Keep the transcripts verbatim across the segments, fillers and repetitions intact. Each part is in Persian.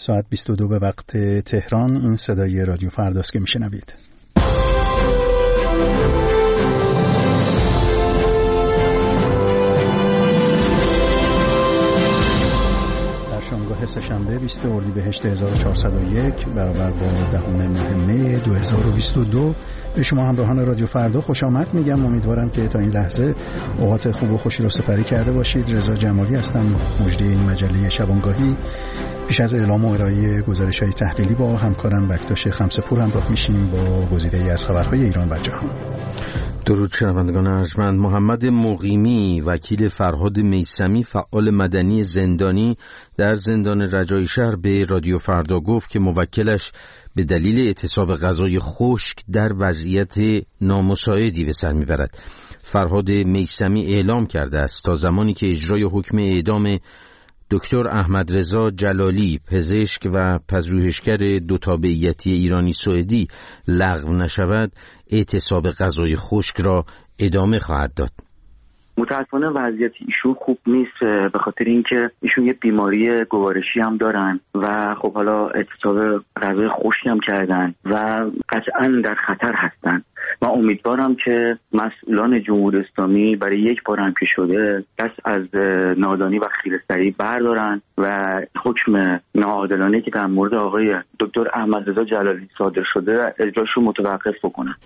ساعت بیست و دو به وقت تهران. این صدای رادیو فرداست که میشنوید. شامگاه سه‌شنبه بیست اردیبهشت هزار و چهارصد و یک برابر با دهم ماه می دو هزار و بیست و دو به شما همراهان رادیو فردا خوش آمد میگم. امیدوارم که تا این لحظه اوقات خوب و خوشی رو سپری کرده باشید. رضا جمالی هستم، مجری این مجله شبانگاهی. پیش از اعلام و ارائه گزارش‌های تحلیلی با همکارم بکتاش خمسه‌پور همراه میشیم با گزیده‌ای از خبرهای ایران و جهان. درود شنوندگان ارجمند. محمد مقیمی وکیل فرهاد میثمی فعال مدنی زندانی در زندان رجایی شهر به رادیو فردا گفت که موکلش به دلیل اعتصاب غذای خشک در وضعیت نامساعدی به سر میبرد. فرهاد میثمی اعلام کرده است تا زمانی که اجرای حکم اعدام دکتر احمد رضا جلالی پزشک و پژوهشگر دو تابعیتی ایرانی سوئدی لغو نشود، اعتصاب غذای خشک را ادامه خواهد داد. متاسفانه وضعیت ایشون خوب نیست، به خاطر اینکه ایشون یه بیماری گوارشی هم دارن و خب حالا اعتصاب غذای خشک هم کردن و قطعا در خطر هستن. من امیدوارم که مسئولان جمهوری اسلامی برای یک بار هم که شده دست از نادانی و خیره‌سری بردارن و حکم ناعادلانه که در مورد آقای دکتر احمد رضا جلالی صادر شده اجراشو متوقف بکنن.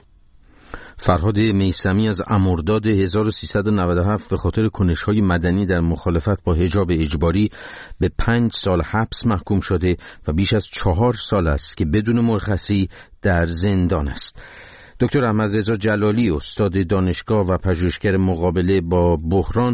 فرهاد میثمی از مرداد هزار و سیصد و نود و هفت به خاطر کنش‌های مدنی در مخالفت با حجاب اجباری به پنج سال حبس محکوم شده و بیش از چهار سال است که بدون مرخصی در زندان است. دکتر احمد رضا جلالی استاد دانشگاه و پژوهشگر مقابله با بحران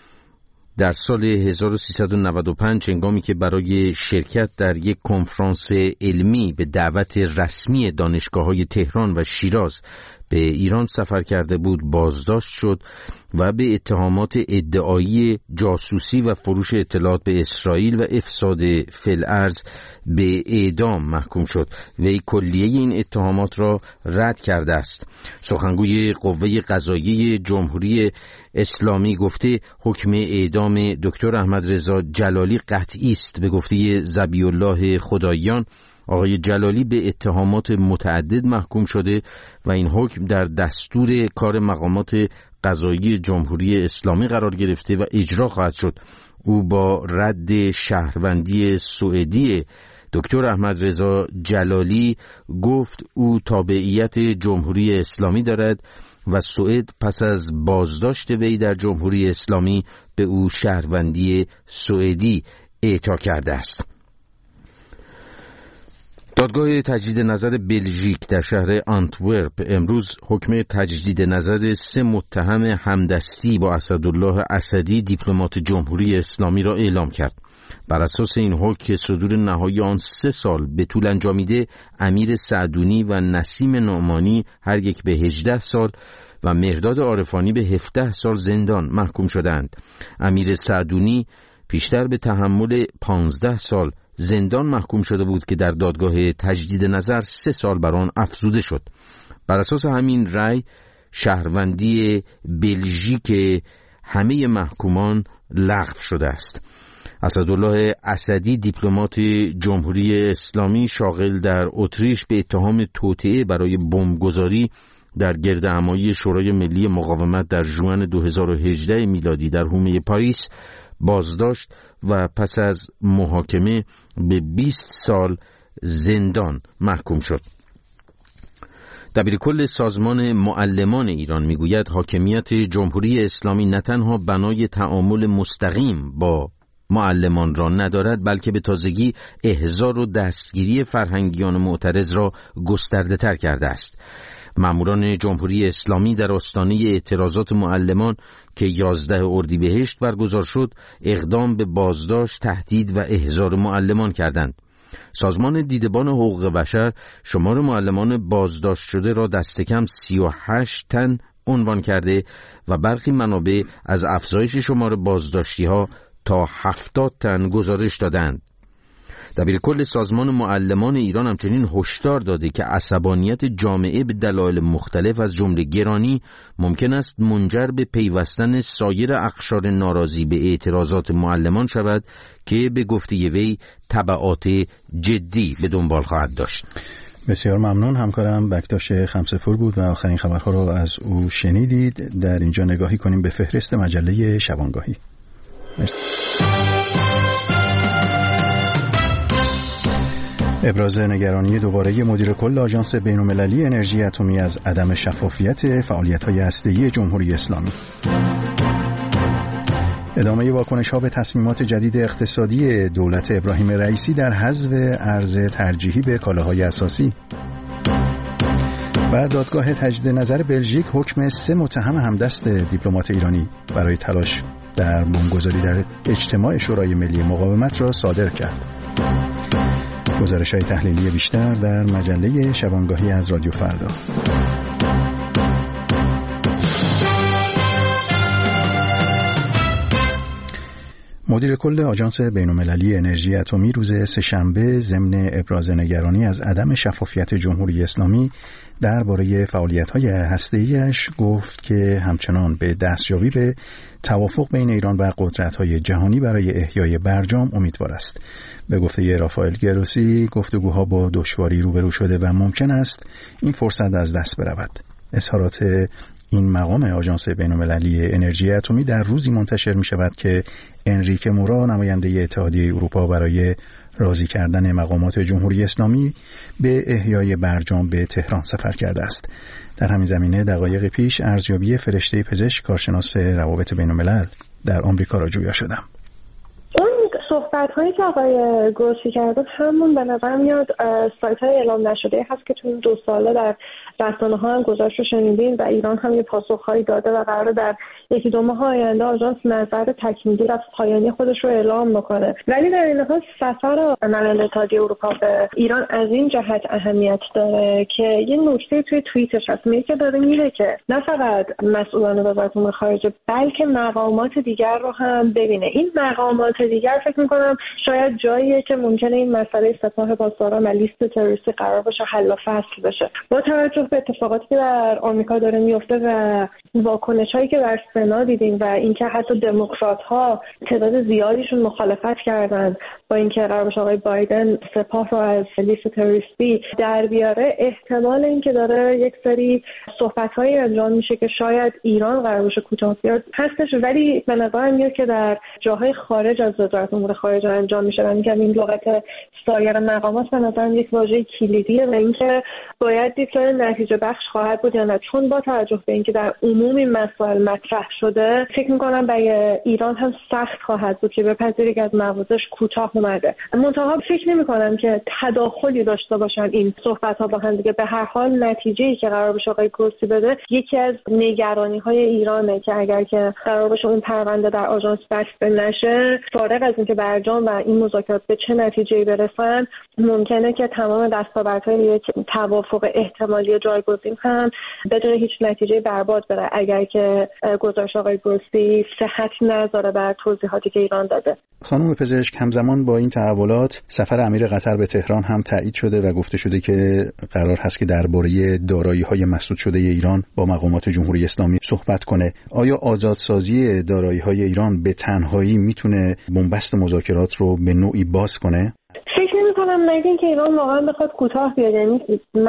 در سال هزار و سیصد و نود و پنج هنگامی که برای شرکت در یک کنفرانس علمی به دعوت رسمی دانشگاه‌های تهران و شیراز به ایران سفر کرده بود بازداشت شد و به اتهامات ادعایی جاسوسی و فروش اطلاعات به اسرائیل و افساد فی الارض به اعدام محکوم شد. وی کلیه این اتهامات را رد کرده است. سخنگوی قوه قضاییه جمهوری اسلامی گفته حکم اعدام دکتر احمد رضا جلالی قطعی است. به گفته ذبیح الله خداییان، آقای جلالی به اتهامات متعدد محکوم شده و این حکم در دستور کار مقامات قضایی جمهوری اسلامی قرار گرفته و اجرا خواهد شد. او با رد شهروندی سوئدی دکتر احمد رضا جلالی گفت او تابعیت جمهوری اسلامی دارد و سوئد پس از بازداشت وی در جمهوری اسلامی به او شهروندی سوئدی اعطا کرده است. دادگاه تجدید نظر بلژیک در شهر آنتورپ امروز حکم تجدید نظر سه متهم همدستی با اسدالله اسدی دیپلمات جمهوری اسلامی را اعلام کرد. بر اساس این حکم که صدور نهایی آن سه سال به طول انجامیده، امیر سعدونی و نسیم نعمانی هر یک به هجده سال و مهرداد عارفانی به هفده سال زندان محکوم شدند. امیر سعدونی پیشتر به تحمل پانزده سال زندان محکوم شده بود که در دادگاه تجدید نظر سه سال بر آن افزوده شد. بر اساس همین رأی شهروندی بلژیک همه محکومان لغو شده است. اسدالله اسدی دیپلمات جمهوری اسلامی شاغل در اتریش به اتهام توطئه برای بمبگذاری در گردهمایی شورای ملی مقاومت در ژوئن دو هزار و هجده میلادی در حومه پاریس بازداشت و پس از محاکمه به بیست سال زندان محکوم شد. دبیرکل سازمان معلمان ایران میگوید حاکمیت جمهوری اسلامی نه تنها بنای تعامل مستقیم با معلمان را ندارد، بلکه به تازگی احضار و دستگیری فرهنگیان معترض را گسترده تر کرده است. ماموران جمهوری اسلامی در آستانه اعتراضات معلمان که یازده اردیبهشت برگزار شد اقدام به بازداشت، تهدید و احضار معلمان کردند. سازمان دیدبان حقوق بشر شمار معلمان بازداشت شده را دست کم سی و هشت تن عنوان کرده و برخی منابع از افزایش شمار بازداشتی ها تا هفتاد تن گزارش دادند. دبیر کل سازمان معلمان ایران همچنین هشدار داده که عصبانیت جامعه به دلایل مختلف از جمله گرانی ممکن است منجر به پیوستن سایر اقشار ناراضی به اعتراضات معلمان شود که به گفته وی تبعات جدی به دنبال خواهد داشت. بسیار ممنون. همکارم بکتاش خمسه‌پور بود و آخرین خبرها رو از او شنیدید. در اینجا نگاهی کنیم به فهرست مجله شبانگاهی. ابراز نگرانی دوباره مدیر کل آژانس بین‌المللی انرژی اتمی از عدم شفافیت فعالیت‌های هسته‌ای جمهوری اسلامی. ادامه واکنش‌ها به تصمیمات جدید اقتصادی دولت ابراهیم رئیسی در حذف ارز ترجیحی به کالاهای اساسی. و دادگاه تجدید نظر بلژیک حکم سه متهم همدست دیپلمات ایرانی برای تلاش در بمبگذاری در اجتماع شورای ملی مقاومت را صادر کرد. گزارش‌های تحلیلی بیشتر در مجله شبانگاهی از رادیو فردا. مدیر کل آژانس بین‌المللی انرژی اتمی روز سه‌شنبه ضمن ابراز نگرانی از عدم شفافیت جمهوری اسلامی درباره فعالیت‌های هسته‌ای‌اش گفت که همچنان به دستیابی به توافق بین ایران و قدرت‌های جهانی برای احیای برجام امیدوار است. به گفته رافائل گروسی گفتگوها با دشواری روبرو شده و ممکن است این فرصت از دست برود. اظهارات این مقام آژانس بین‌المللی انرژی اتمی در روزی منتشر می شود که انریکه مورا نماینده اتحادیه اروپا برای راضی کردن مقامات جمهوری اسلامی به احیای برجام به تهران سفر کرده است. در همین زمینه دقایق پیش ارزیابی فرشته پزشک کارشناس روابط بین‌الملل در آمریکا را جویا شدم. صحبت هایی که آقای گروسی کرده همون به نظر میاد سایت های اعلام نشده هست که تو این دو ساله در رسانه ها هم گذاشت رو شنیدین و ایران هم یه پاسخ هایی داده و قراره در یکی دو ماه آینده آژانس نظر تکمیلی و پایانی خودش رو اعلام بکنه. ولی در این حال سفر نماینده اتحادیه اروپا به ایران از این جهت اهمیت داره که یه نکته توی توییتش هست، میگه که داره میره که نه فقط مسئولان وزارت امور خارجه بلکه مقامات دیگر رو هم ببینه. این مقامات دیگر فکر میکنم شاید جاییه که ممکنه این مسئله سپاه پاسداران و لیست تروریستی قرار باشه حل و فصل بشه. با توجه به اتفاقاتی که در آمریکا داره میفته و واکنش‌هایی که در سنا دیدیم و اینکه حتی دموکرات‌ها تعداد زیادیشون مخالفت کردن با اینکه قرار باشه آقای بایدن سپاه رو از لیست تروریستی در بیاره، احتمال اینکه داره یک سری صحبت‌هایی انجام میشه که شاید ایران قرار باشه کوتاه بیاد هستش، ولی به نظر میاد که در جاهای خارج از وزارت امور خارجه انجام میشه و میگم این لغت سایر مقامات به نظر یک واژه کلیدیه و اینکه باید دید که نتیجه بخش خواهد بود یا نه، چون با توجه به اینکه در عموم این مسائل مطرح شده فکر میکنم برای ایران هم سخت خواهد بود که بپذیره که از موازش کوتاه اومده. منتها فکر نمیکنم که تداخلی داشته باشن این صحبت ها با هم دیگه. به هر حال نتیجه‌ای که قرار باشه آقای گروسی بده یکی از نگرانی های ایرانه که اگر که قرار باشه اون پرونده در آژانس بسته نشه، فارغ از اینکه برجام و این مذاکرات به چه نتیجه‌ای برسن، ممکنه که تمام دستاوردهای یک توافق احتمالی جایگزین هم بدون هیچ نتیجه برباد بره اگر که گزارش آقای گروسی صحت نذاره بر توضیحاتی که ایران داده. خانم پزشک، همزمان با این تحولات سفر امیر قطر به تهران هم تایید شده و گفته شده که قرار هست که درباره دارایی‌های مسدود شده ایران با مقامات جمهوری اسلامی صحبت کنه. آیا آزادسازی دارایی‌های ایران به تنهایی میتونه بنبست مذاکرات رو به نوعی باز کنه؟ فکر نمی‌کنم مگه اینکه ایران واقعا بخواد کوتاه بیاد. یعنی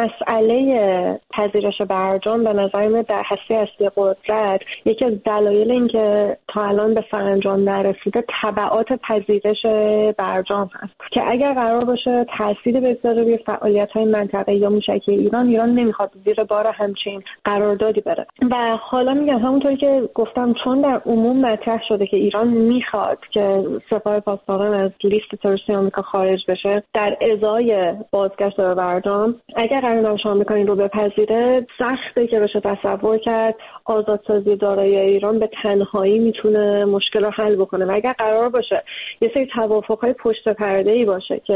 مسئله پذیرش برجام به نظر میاد در هسته اصلی قدرت یکی از دلایل این که تا الان به سرانجام نرسیده تبعات پذیرش برجام هست که اگر قرار باشه تأثیری بگذاره روی فعالیت‌های منطقه‌ای یا موشکی ایران، ایران نمیخواد زیر بار همچین قراردادی بره. و حالا میگم همونطوری که گفتم چون در عموم مطرح شده که ایران میخواد که سپاه پاسداران از لیست تروریستی آمریکا خارج بشه در ازای بازگشت به برجام، اگر قرار باشه آمریکا این رو بپذیره سخته که بشه تصور کرد آزادسازی دارایی ایران به تنهایی میتونه مشکل رو حل بکنه. و اگر قرار باشه یه سری توافق‌های پشت پرده‌ای باشه که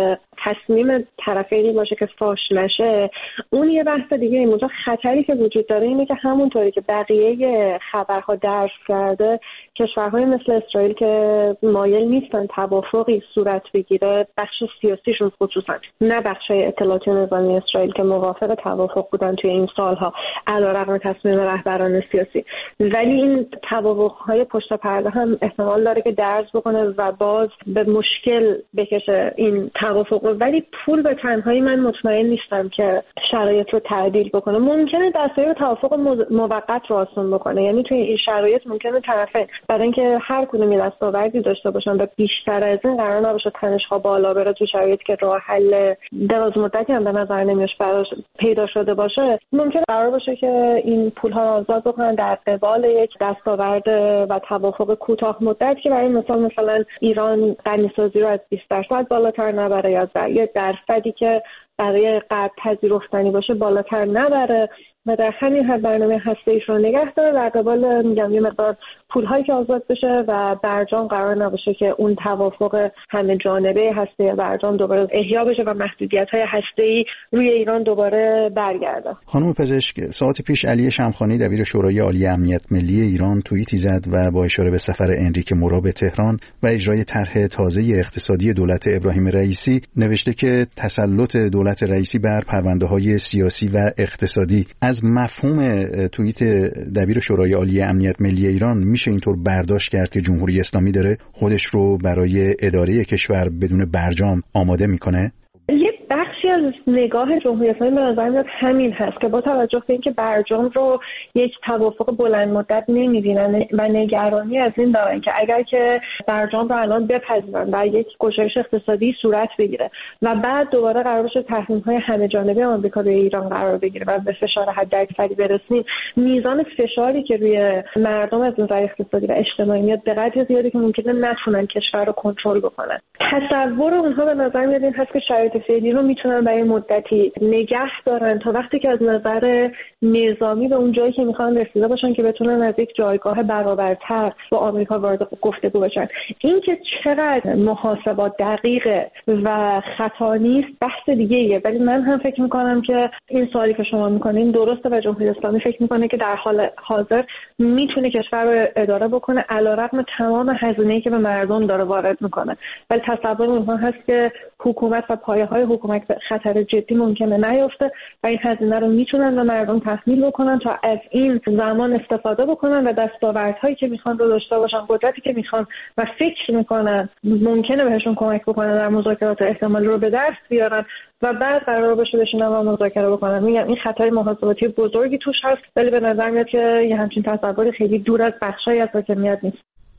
تصمیم طرفینی باشه که فاش نشه اون یه بحث دیگه. این موضوع خطری که وجود داره اینه که همونطوری که بقیه خبرها درس کرده کشورهای مثل اسرائیل که مایل نیستن توافقی صورت بگیره، بخش سیاسیشون خصوصا نه بخش اطلاعاتی نظامی اسرائیل که موافق توافق بودن توی این سالها علیرغم تصمیم رهبران سیاسی، ولی این توافق‌های پشت پرده هم احتمال داره که درز بکنه و باز به مشکل بکشه این توافق. ولی پول به تنهایی من مطمئن نیستم که شرایط رو تعدیل بکنه. ممکنه دستور توافق موقت رو آسان بکنه، یعنی توی این شرایط ممکنه طرفین برای اینکه هر کدوم یه دستاوردی داشته باشن و بیشتر از این قرار نباشه تنش‌ها بالا بره تو شرایطی که راه حل دراز مدتی هم به نظر نمیاد براش پیدا شده باشه، ممکنه قرار باشه که این پول‌ها رو آزاد بکنن در قبال یک دستاورد و توافق کوتاه مدت که برای مثال مثلا ایران غنیسازی رو از بیست درصد بالاتر نبره یا در یک درصدی که برای غرب پذیرفتنی باشه بالاتر نبره و در همین حد برنامه هسته‌ایش رو نگه داره در قبال میگم یه مقدار پول‌هایی که آزاد بشه و برجام قرار نباشه که اون توافق همه جانبه هسته برجام دوباره احیا بشه و محدودیت‌های هسته‌ای روی ایران دوباره برگرده. خانم پزشک، ساعت پیش علی شمخانی دبیر شورای عالی امنیت ملی ایران توییتی زد و با اشاره به سفر انریک مورا به تهران و اجرای طرح تازه اقتصادی دولت ابراهیم رئیسی نوشته که تسلط دولت رئیسی بر پرونده‌های سیاسی و اقتصادی. از مفهوم توییت دبیر شورای عالی امنیت ملی ایران میشه اینطور برداشت کرد که جمهوری اسلامی داره خودش رو برای اداره کشور بدون برجام آماده میکنه؟ یه بخشی از نگاه جمهوری اسلامی به نظر میاد همین هست که با توجه به اینکه برجام رو یک توافق بلند مدت نمی‌بینن و نگرانی از این دارن که اگر که برجام رو الان بپذیرن و یک گشایش اقتصادی صورت بگیره و بعد دوباره قرار بشه تحریم‌های همه جانبه آمریکا روی ایران قرار بگیره و به فشار حداکثری برسیم، میزان فشاری که روی مردم از نظر اقتصادی و اجتماعی میاد به قدری زیاده که ممکنه نتونن کشور رو کنترل بکنن. تصور اونها به نظر میاد این هست که شرایط فعلی رو میتونن برای مدتی نگه دارن تا وقتی که از نظر نظامی به اون جایی که میخوان رسیده باشن که بتونن از یک جایگاه برابرتر با آمریکا وارد گفتگو بشن. این که چقدر محاسبات دقیقه و خطا نیست بحث دیگه ایه، ولی من هم فکر میکنم که این سوالی که شما میکنین درسته و جمهوری اسلامی فکر میکنه که در حال حاضر میتونه کشور رو اداره بکنه علیرغم تمام هزینه‌ای که به مردم داره وارد میکنه، ولی تصور اونها هست که حکومت و پایه‌های حکومت خطر جدی ممکنه نیفته و این هزینه رو میتونن به مردم تحمیل بکنن تا از این زمان استفاده بکنن و دستاوردهایی که میخوان رو داشته باشن، قدرتی که میخوان و فکر میکنن ممکنه بهشون کمک بکنن در مذاکرات احتمالی رو به دست بیارن و بعد قرار بشه بشینن و مذاکره بکنن. میگم این خطر محاسباتی بزرگی توش هست، ولی به نظر میاد که یه همچین تصوری خیلی دور از بخشایی از حاکمیت نیست.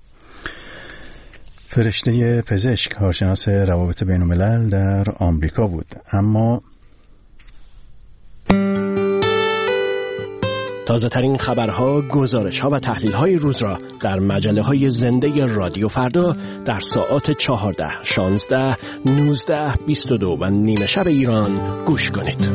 فرشته پزشک کارشناس روابط بین‌الملل در آمریکا بود. اما تازه ترین خبرها، گزارش‌ها و تحلیل‌های روز را در مجله‌های زنده رادیو فردا در ساعات چهارده، شانزده، نوزده، بیست و دو و نیمه شب ایران گوش کنید.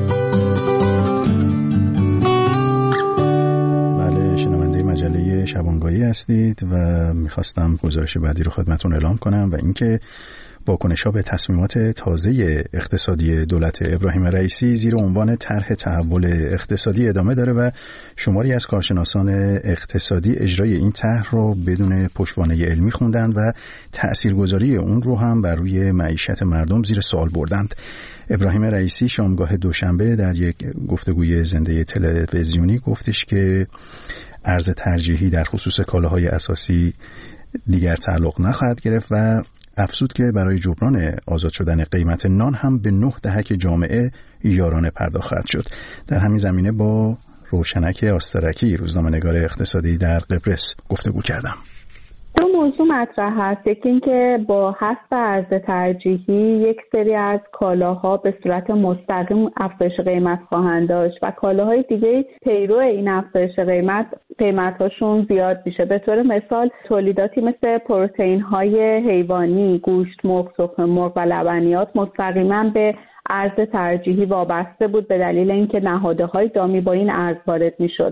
شبانگاهی هستید و میخواستم گزارش بعدی رو خدمتون اعلام کنم و اینکه واکنش‌ها به تصمیمات تازه اقتصادی دولت ابراهیم رئیسی زیر عنوان طرح تحول اقتصادی ادامه داره و شماری از کارشناسان اقتصادی اجرای این طرح رو بدون پشتوانه علمی خوندن و تأثیرگذاری اون رو هم بر روی معیشت مردم زیر سوال بردند. ابراهیم رئیسی شامگاه دوشنبه در یک گفتگوی زنده تلویزیونی گفتش که ارز ترجیحی در خصوص کالاهای اساسی دیگر تعلق نخواهد گرفت و افزود که برای جبران آزاد شدن قیمت نان هم به نه دهک جامعه یارانه پرداخت خواهد شد. در همین زمینه با روشنک آسترکی روزنامه‌نگار اقتصادی در قبرس گفتگو کردم. دو موضوع مطرح هست. یکی این که با حذف ارز ترجیحی یک سری از کالاها به صورت مستقیم افزایش قیمت خواهند داشت و کالاهای دیگه پیرو این افزایش قیمت قیمتاشون زیاد میشه. به طور مثال تولیداتی مثل پروتئین های حیوانی، گوشت، مرغ، سوخت مرغ و لبنیات مستقیما به ارز ترجیحی وابسته بود به دلیل اینکه نهادهای دامی با این ارز وارد میشد.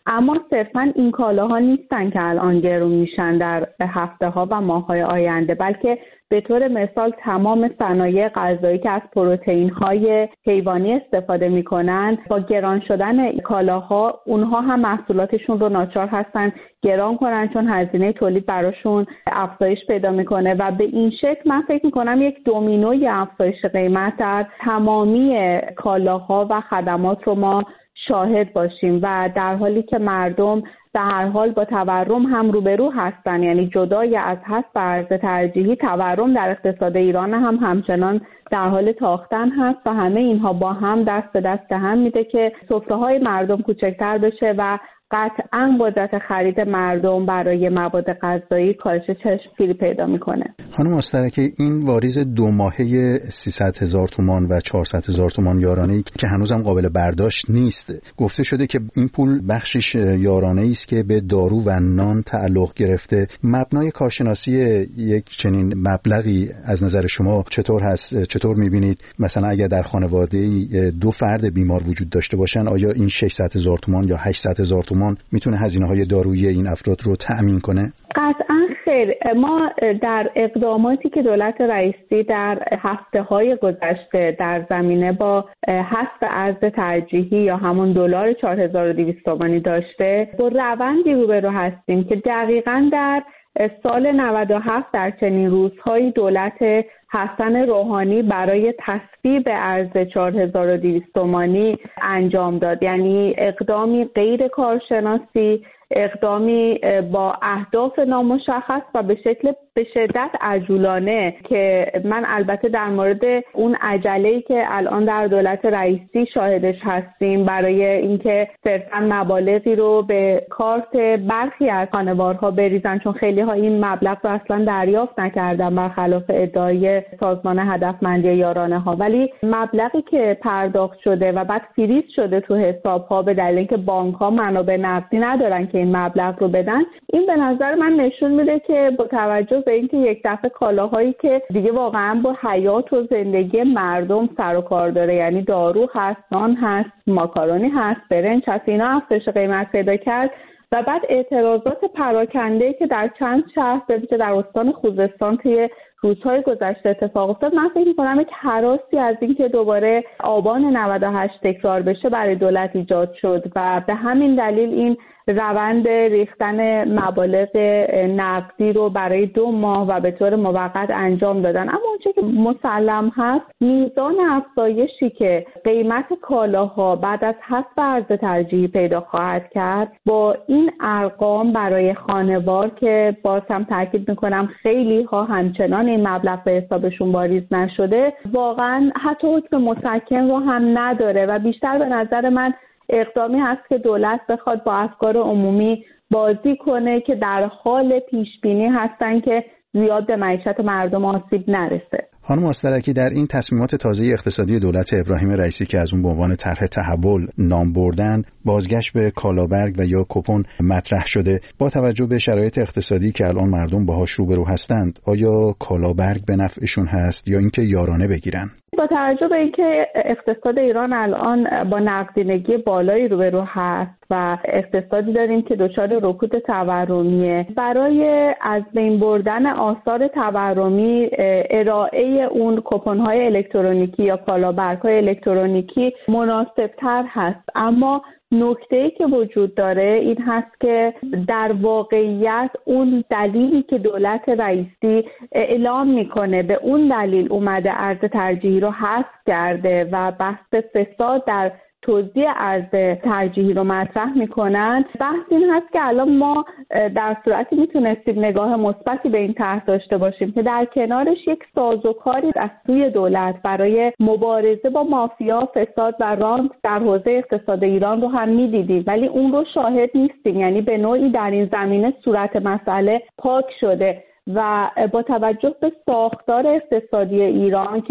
اما صرفا این کالاها نیستن که الان گرون میشن در هفته ها و ماه های آینده، بلکه به طور مثال تمام صنایع غذایی که از پروتئین های حیوانی استفاده میکنن با گران شدن کالاها اونها هم محصولاتشون رو ناچار هستن گران کنن، چون هزینه تولید براشون افزایش پیدا میکنه و به این شکل من فکر میکنم یک دومینوی افزایش قیمت در تمامی کالاها و خدمات رو ما شاهد باشیم و در حالی که مردم به هر حال با تورم هم روبرو هستن، یعنی جدای از حذف ارز ترجیحی تورم در اقتصاد ایران هم همچنان در حال تاختن هست و همه اینها با هم دست به دست هم میده که سفره‌های مردم کوچکتر بشه و قطعاً قدرت خرید مردم برای مواد غذایی کاهش چشمگیری پیدا میکنه. خانم مسترکی، این واریز دو ماهه سیصد هزار تومان و چهارصد هزار تومان یارانه‌ای که هنوزم قابل برداشت نیست، گفته شده که این پول بخشش یارانه‌ای است که به دارو و نان تعلق گرفته. مبنای کارشناسی یک چنین مبلغی از نظر شما چطور هست؟ چطور میبینید مثلا اگر در خانواده‌ای دو فرد بیمار وجود داشته باشن، آیا این ششصد هزار تومان یا هشتصد هزار تومان میتونه هزینه‌های دارویی این افراد رو تأمین کنه؟ قطعاً خیر. ما در اقداماتی که دولت رئیسی در هفته‌های گذشته در زمینه با حذف ارز ترجیحی یا همون دلار چهار هزار و دویست تومانی داشته، با روندی روبرو هستیم که دقیقاً در سال نود و هفت در چنین روزهایی دولت حسن روحانی برای تصویب ارز چهار هزار و دویست تومانی انجام داد، یعنی اقدامی غیر کارشناسی، اقدامی با اهداف نامشخص و به شکل به شدت عجولانه که من البته در مورد اون عجله‌ای که الان در دولت رئیسی شاهدش هستیم برای اینکه صرفاً مبالغی رو به کارت برخی از خانوارها بریزن، چون خیلی ها این مبلغ رو اصلا دریافت نکردن برخلاف ادعای سازمان هدفمندی یارانه ها، ولی مبلغی که پرداخت شده و بعد فریز شده تو حساب ها به دلیل اینکه بانک ها منابع نقدی ندارن که این مبلغ رو بدن، این به نظر من نشون میده که با توجه به اینکه یک دفعه کالاهایی که دیگه واقعا با حیات و زندگی مردم سر و کار داره، یعنی دارو هست، نان هست، ماکارونی هست، برنج هست، اینا افزایش قیمت پیدا کرد و بعد اعتراضات پراکنده‌ای که در چند شهر به ویژه در استان خوزستان طی روزهای گذشته اتفاق افتاد، من فکر می‌کنم یک هراسی از این که دوباره آبان نود و هشت تکرار بشه برای دولت ایجاد شد و به همین دلیل این روند ریختن مبالغ نقدی رو برای دو ماه و به طور موقت انجام دادن. اما اونچه که مسلم هست، میزان افزایشی که قیمت کالاها بعد از حذف ارز ترجیحی پیدا خواهد کرد با این ارقام برای خانوار که باز هم تاکید میکنم خیلی ها همچنان این مبلغ به حسابشون واریز نشده، واقعا حتی حکم مسکن رو هم نداره و بیشتر به نظر من اقدامی هست که دولت بخواد با افکار عمومی بازی کنه که در حال پیش بینی هستن که زیاد به معیشت مردم آسیب نرسه. خانم مسترکی، در این تصمیمات تازه اقتصادی دولت ابراهیم رئیسی که از اون به عنوان طرح تحول نام بردن، بازگشت به کالابرگ و یا کوپن مطرح شده. با توجه به شرایط اقتصادی که الان مردم باهاش روبرو هستند، آیا کالابرگ به نفعشون هست یا اینکه یارانه بگیرن؟ با توجه به اینکه اقتصاد ایران الان با نقدینگی بالایی روبرو هست و اقتصادی داریم که دچار رکود تورمیه، برای از بین بردن آثار تورمی ارائه اون کوپن‌های الکترونیکی یا کالابرگ‌های الکترونیکی مناسب‌تر هست. اما نکته‌ای که وجود داره این هست که در واقعیت اون دلیلی که دولت رئیسی اعلام میکنه به اون دلیل اومده ارز ترجیحی رو حذف کرده و بحث فساد در توزیع ارز ترجیحی رو مطرح میکنن. بحث این هست که الان ما در صورتی میتونستیم نگاه مثبتی به این طرح داشته باشیم که در کنارش یک سازوکاری از سوی دولت برای مبارزه با مافیا، فساد و رانت در حوزه اقتصاد ایران رو هم میدیدیم، ولی اون رو شاهد نیستیم. یعنی به نوعی در این زمینه صورت مسئله پاک شده و با توجه به ساختار اقتصادی ایران که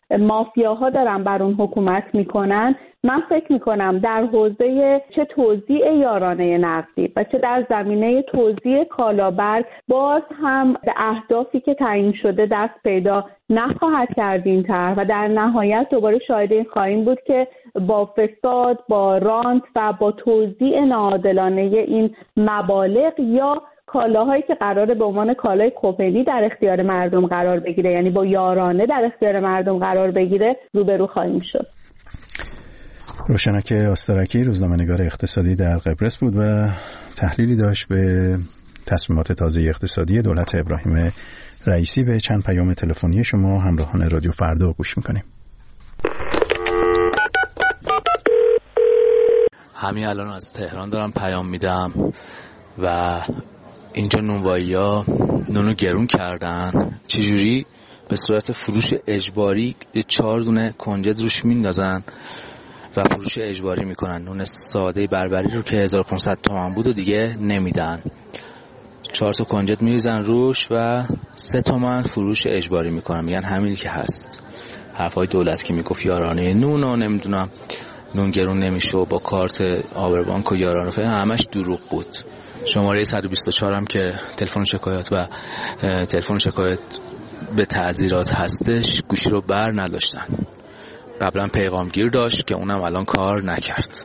مافیاها دارن بر اون حکومت میکنن، من فکر میکنم در حوزه چه توزیع یارانه نقدی و چه در زمینه توزیع کالابر باز هم به اهدافی که تعیین شده دست پیدا نخواهد کرد این طرح و در نهایت دوباره شاهد این خواهیم بود که با فساد، با رانت و با توزیع ناعادلانه این مبالغ یا کالاهایی که قراره به عنوان کالای کوپنی در اختیار مردم قرار بگیره، یعنی با یارانه در اختیار مردم قرار بگیره، روبرو خواهیم شد. روشنک آسترکی، روزنامه‌نگار اقتصادی در قبرس بود و تحلیلی داشت به تصمیمات تازه اقتصادی دولت ابراهیم رئیسی. به چند پیام تلفنی شما همراهان رادیو فردا گوش میکنیم. همین الان از تهران دارم پیام میدم و اینجا نونوایی‌ها نونو گرون کردن. چجوری؟ به صورت فروش اجباری چهار دونه کنجد روش میندازن و فروش اجباری میکنن. نون ساده بربری رو که هزار و پانصد تومان بود و دیگه نمیدن. چهار تا کنجد میریزن روش و سه تومن فروش اجباری میکنن. میگن همینی که هست. حرفای دولت که میگفت یارانه نون و نمیدونم نون گرون نمیشه و با کارت آبربانک و یارانه فعلا همش دروغ بود. شماره صد و بیست و چهار هم که تلفن شکایت و تلفن شکایت به تعذیرات هستش گوشی رو بر نداشتن. قبلا پیغامگیر داشت که اونم الان کار نکرد.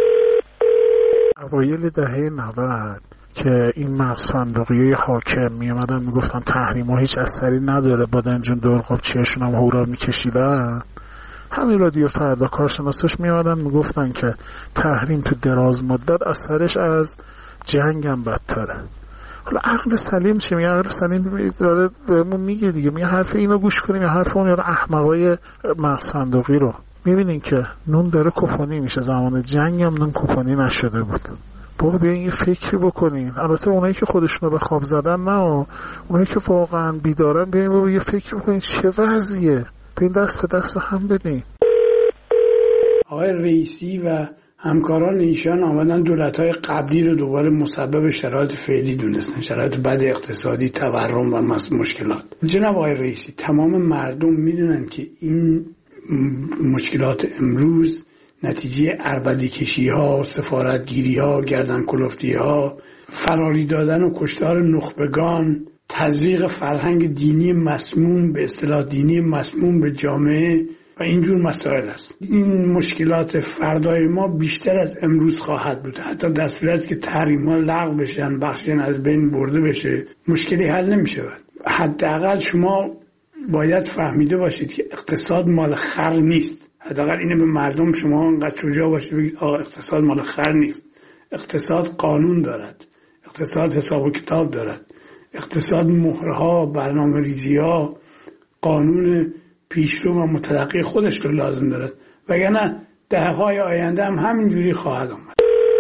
اوایل دهه نود که این مغزفندقی حاکم می اومدن می گفتن تحریم ها هیچ اثری نداره، بادن جون دورقاب چیهشون هم هورا می کشیدن، همین رادیو فردا کارشناساش می اومدن می گفتن که تحریم تو دراز مدت اثرش از جنگ هم بدتره. حالا عقل سلیم چه میگه؟ عقل سلیم داره بهمون میگه دیگه، میگه حرف اینو گوش کنیم یا حرف اون یارو احمقای مغزفندقی رو. میبینین که نون داره کوپانی میشه، زمان جنگ هم نون کوپانی نشده بود. بابا بیاین یه فکری بکنین. البته اونایی که خودشونو به خواب زدن نه، اونایی که واقعا بیدارن بیاین بابا یه فکر بکنین چه وضعیه، بیاین دست به دست هم بدین. آقای رئیسی و همکاران ایشان آمدن دولت‌های قبلی رو دوباره مسبب شرایط فعلی دونستن، شرایط بد اقتصادی، تورم و مشکلات. جناب آقای رئیسی، تمام مردم میدونن که این مشکلات امروز نتیجه عربدی کشی ها، سفارتگیری ها، گردن کلفتی ها، فراری دادن و کشتار نخبگان، تزریق فرهنگ دینی مسموم، به اصطلاح دینی مسموم به جامعه و اینجور مسائل است. این مشکلات فردای ما بیشتر از امروز خواهد بود. حتی در صورتی که تحریم ها لغو بشن، بخشی از بین برده بشه، مشکلی حل نمیشه. حداقل شما باید فهمیده باشید که اقتصاد مال خر نیست. حداقل اینه به مردم شما انقدر شجاع باشید بگید آقا اقتصاد مال خر نیست. اقتصاد قانون دارد، اقتصاد حساب و کتاب دارد، اقتصاد مهرها، برنامه‌ریزی‌ها، قانون پیشرو و مترقی خودش رو لازم دارد، وگرنه دهه‌های آینده هم همینجوری خواهد آمد.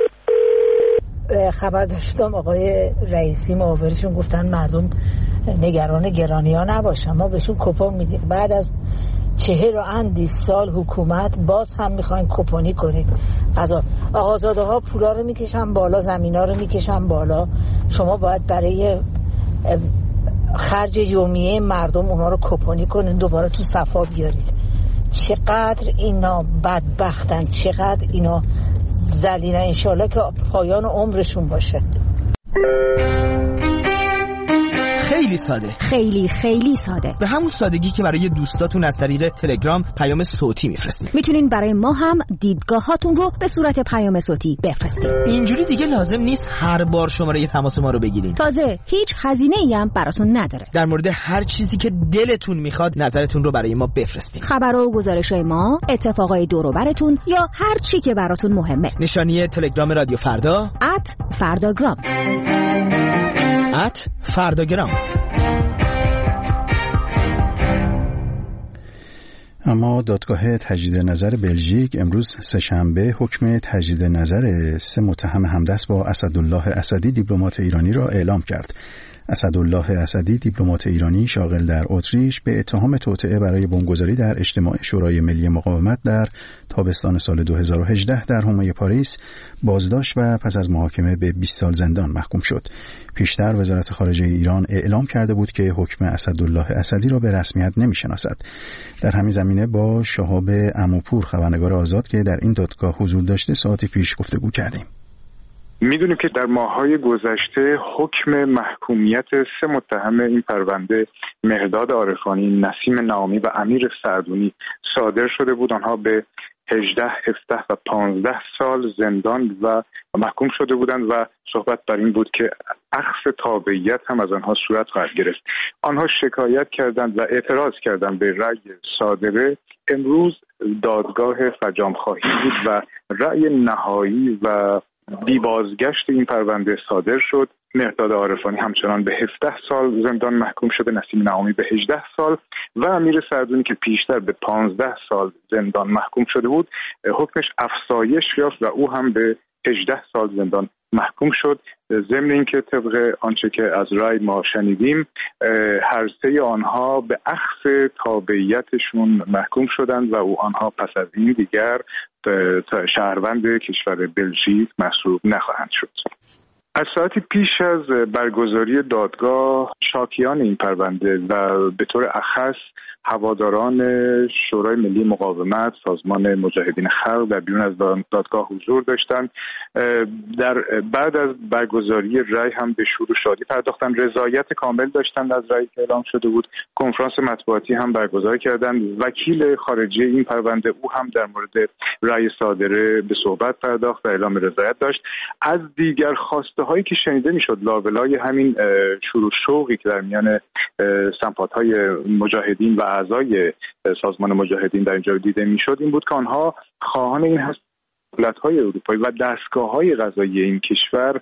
خبر داشتم آقای رئیسی معاورشون گفتن مردم نگران گرانی ها نباشن، ما بهشون کوپن میدیم. بعد از چهل و اندی سال حکومت باز هم میخواین کوپنی کنید. قضا آقازاده ها پولا رو میکشن بالا، زمینا رو میکشن بالا. شما باید برای خرج یومیه مردم اونا رو کوپنی کنین، دوباره تو صفا بیارید. چقدر اینا بدبختن، چقدر اینا ذلیلن. انشالله که پایان عمرشون باشه. خیلی ساده، خیلی خیلی ساده، به همون سادگی که برای دوستاتون از طریق تلگرام پیام صوتی میفرستید. میتونین برای ما هم دیدگاهاتون رو به صورت پیام صوتی بفرستید. اینجوری دیگه لازم نیست هر بار شماره تماس ما رو بگیرین. تازه هیچ هزینه‌ای هم براتون نداره. در مورد هر چیزی که دلتون میخواد نظرتون رو برای ما بفرستید. خبر و گزارش‌های ما، اتفاقای دور و براتون یا هر چی که براتون مهمه. نشانی تلگرام رادیو فردا ات فرداگرام ات فرداگرام. اما دادگاه تجدید نظر بلژیک امروز سه‌شنبه حکم تجدید نظر سه متهم همدست با اسدالله اسدی دیپلمات ایرانی را اعلام کرد. اسدالله اسدی دیپلمات ایرانی شاغل در اتریش به اتهام توطئه برای بمبگذاری در اجتماع شورای ملی مقاومت در تابستان سال دو هزار و هجده در حومه پاریس بازداشت و پس از محاکمه به بیست سال زندان محکوم شد. پیشتر وزارت خارجه ایران اعلام کرده بود که حکم اسدالله اسدی را به رسمیت نمی‌شناسد. در همین زمینه با شهاب عموپور خبرنگار آزاد که در این دادگاه حضور داشته ساعتی پیش گفتگو کردیم. میدونیم که در ماه‌های گذشته حکم محکومیت سه متهم این پرونده مهرداد عارفانی، نسیم نعامی و امیر سعدونی صادر شده بود. آنها به هجده، هفده و پانزده سال زندان و محکوم شده بودند و صحبت بر این بود که اخذ تابعیت هم از آنها صورت خواهد گرفت. آنها شکایت کردند و اعتراض کردند به رأی صادره. امروز دادگاه فرجام‌خواهی بود و رأی نهایی و بی بازگشت این پرونده صادر شد. مهرداد عارفانی همچنان به هفده سال زندان محکوم شده، نسیم نعامی به هجده سال و امیر سعدونی که پیشتر به پانزده سال زندان محکوم شده بود حکمش افزایش یافت و او هم به هجده سال زندان محکوم شد. ضمن اینکه طبق آنچه که از رأی ما شنیدیم هر سه آنها به اخذ تابعیتشون محکوم شدند و او آنها پس از این دیگر شهروند کشور بلژیک محسوب نخواهند شد. از ساعتی پیش از برگزاری دادگاه شاکیان این پرونده و به طور اخص هواداران شورای ملی مقاومت، سازمان مجاهدین خلق در بیرون از دادگاه حضور داشتند. در بعد از برگزاری رأی هم به شور و شادی پرداختن، رضایت کامل داشتند از رأی که اعلام شده بود. کنفرانس مطبوعاتی هم برگزار کردند. وکیل خارجی این پرونده او هم در مورد رأی صادره به صحبت پرداخت و اعلام رضایت داشت. از دیگر خواسته هایی که شنیده میشد لابلای همین شور و شوقی که در میان سمپات‌های مجاهدین و اعضای سازمان مجاهدین در اینجا دیده میشد این بود که آنها خواهان این هست دولت‌های اروپایی و دستگاه‌های قضایی این کشور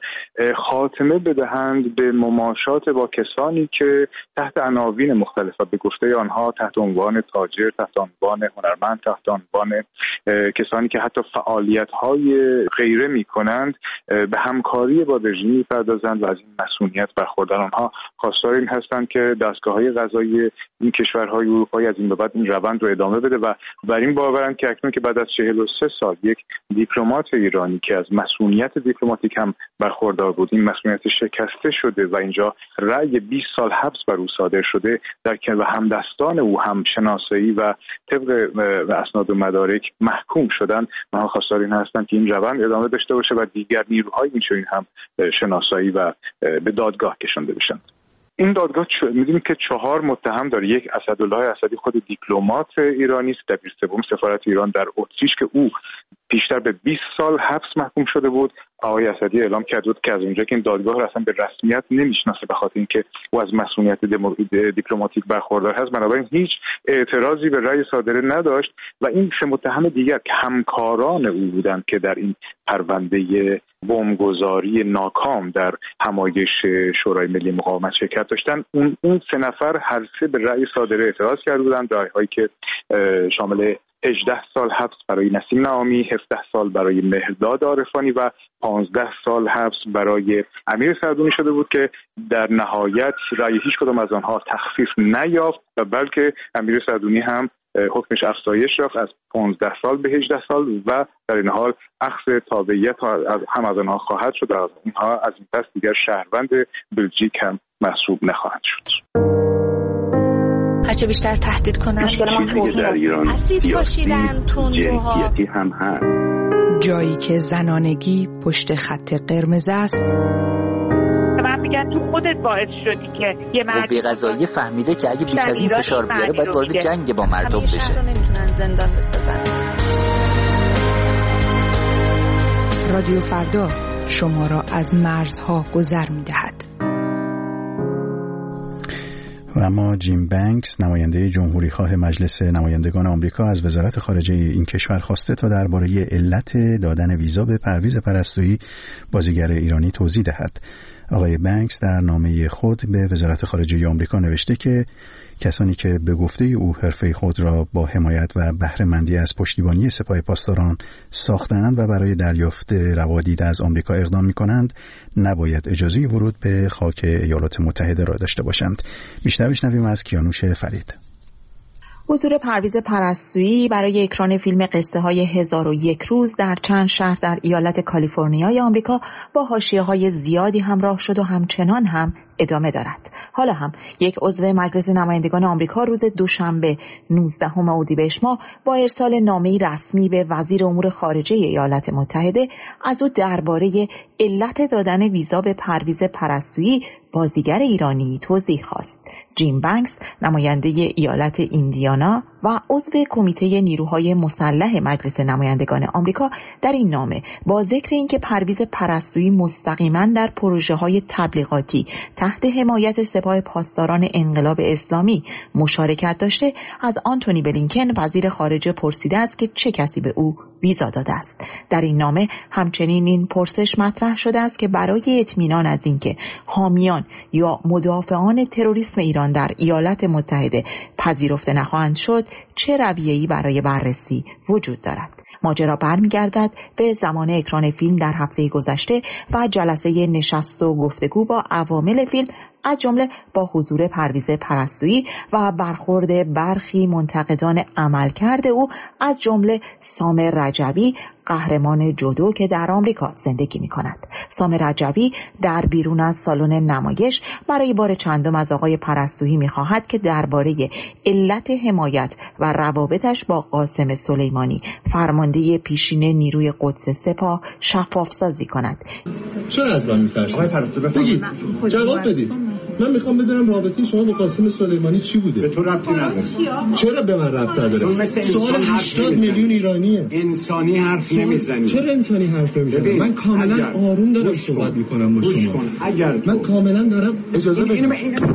خاتمه بدهند به مماشات با کسانی که تحت عناوین مختلفه به گفته آنها تحت عنوان تاجر، تحت عنوان هنرمند، تحت عنوان کسانی که حتی فعالیت‌های غیره می‌کنند به همکاری با رژیم می‌پردازند و از این مسئولیت برخوردار. آنها خواستار این هستند که دستگاه‌های قضایی این کشورهای اروپایی از این به بعد این روند رو ادامه بده و بر این باورند که اکنون که بعد از چهل و سه سال یک دیپلمات ایرانی که از مسئولیت دیپلماتیک هم برخوردار بود این مسئولیت شکسته شده و اینجا رأی بیست سال حبس بر او صادر شده در که و همدستان او هم شناسایی و طبق اسناد و مدارک محکوم شدن. ما خواستار این هستند که این روند ادامه داشته باشه و دیگر نیروهای این هم شناسایی و به دادگاه کشانده بشن. این دادگاه چ... می‌دونیم که چهار متهم داره. یک اسدالله اسدی خود دیپلمات ایرانی است، دبیر سوم سفارت ایران در اتریش که او پیشتر به بیست سال حبس محکوم شده بود. آقای اسدی اعلام کرد بود که از اونجا که این دادگاه را اصلا به رسمیت نمیشناسه به خاطر اینکه او از مسئولیت دمو... دیپلماتیک برخوردار هست، بنابراین هیچ اعتراضی به رأی صادره نداشت و این سه متهم دیگر که همکاران او بودند که در این پرونده بمبگذاری ناکام در همایش شورای ملی مقاومت شرکت داشتن، اون اون سه نفر هر سه به رأی صادره اعتراض کرده بودند، رأی‌هایی که شامل هجده سال حبس برای نسیم نعامی، هفده سال برای مهرداد عارفانی و پانزده سال حبس برای امیر سعدونی شده بود که در نهایت رأی هیچ کدام از آنها تخفیف نیافت و بلکه امیر سعدونی هم حکمش افزایش یافت از پانزده سال به هجده سال و در این حال اخذ تابعیت هم از آنها خواهد شد. از اینها از این پس دیگر شهروند بلژیک هم محسوب نخواهند شد. هرچه بیشتر تهدید کنن مشکل ما در ایران اسید پاشیدن، تندروها، هم هست. جایی که زنانگی پشت خط قرمز است. من میگن تو خودت باعث شدی که یه مرد قوه قضاییه فهمیده که اگه بیش از این فشار بیاره باید وارد جنگ با مردم بشه. همیشه رو نمیتونن زندان بسازن. رادیو فردا شما را از مرزها گذر میدهد. و اما جیم بانکس نماینده جمهوری خواه مجلس نمایندگان آمریکا از وزارت خارجه این کشور خواسته تا درباره علت دادن ویزا به پرویز پرستویی بازیگر ایرانی توضیح دهد. آقای بانکس در نامه خود به وزارت خارجه آمریکا نوشته که کسانی که به گفته او حرفه خود را با حمایت و بهره‌مندی از پشتیبانی سپاه پاسداران ساختند و برای دریافت روادید از آمریکا اقدام می‌کنند نباید اجازه ورود به خاک ایالات متحده را داشته باشند. بیشتر بشنویم از کیانوش فرید. حضور پرویز پرستویی برای اکران فیلم قصه های هزار و یک روز در چند شهر در ایالت کالیفرنیای آمریکا با حاشیه‌های زیادی همراه شد و همچنان هم ادامه دارد. حالا هم یک عضو مجلس نمایندگان آمریکا روز دوشنبه نوزدهم اردیبهشت ماه با ارسال نامه‌ای رسمی به وزیر امور خارجه ایالات متحده از او درباره علت دادن ویزا به پرویز پرستویی بازیگر ایرانی توضیح خواست. جیم بانکس نماینده ایالت ایندیانا و عضو کمیته نیروهای مسلح مجلس نمایندگان آمریکا در این نامه با ذکر اینکه پرویز پرستویی مستقیما در پروژه‌های تبلیغاتی تحت حمایت سپاه پاسداران انقلاب اسلامی مشارکت داشته، از آنتونی بلینکن وزیر خارجه پرسیده است که چه کسی به او ویزا داده است. در این نامه همچنین این پرسش مطرح شده است که برای اطمینان از اینکه حامیان یا مدافعان تروریسم ایران در ایالات متحده پذیرفته نخواهند شد، چه رویه‌ای برای بررسی وجود دارد. ماجرا برمیگردد به زمان اکران فیلم در هفته گذشته و جلسه نشست و گفتگو با عوامل فیلم، از جمله با حضور پرویز پرستویی و برخورد برخی منتقدان عملکرد او، از جمله سامر رجبی، قهرمان جودو که در آمریکا زندگی می کند. سامر رجبی در بیرون از سالن نمایش برای بار چندم از آقای پرستویی می خواهد که درباره علت حمایت و روابطش با قاسم سلیمانی، فرمانده پیشین نیروی قدس سپاه، شفاف سازی کند. چرا از من می‌ترسید؟ آقای پرستویی بگید، جواب بدید. من میخوام بدونم رابطه شما با قاسم سلیمانی چی بوده؟ به تو ربطی نداره. چرا به من ربط نداره؟ سوال هشتاد میلیون ایرانیه. انسانی حرف نمیزنی. چرا انسانی حرف نمیزنی؟ من کاملا آروم دارم صحبت میکنم با شما. اگر من کاملا دارم اجازه بدید.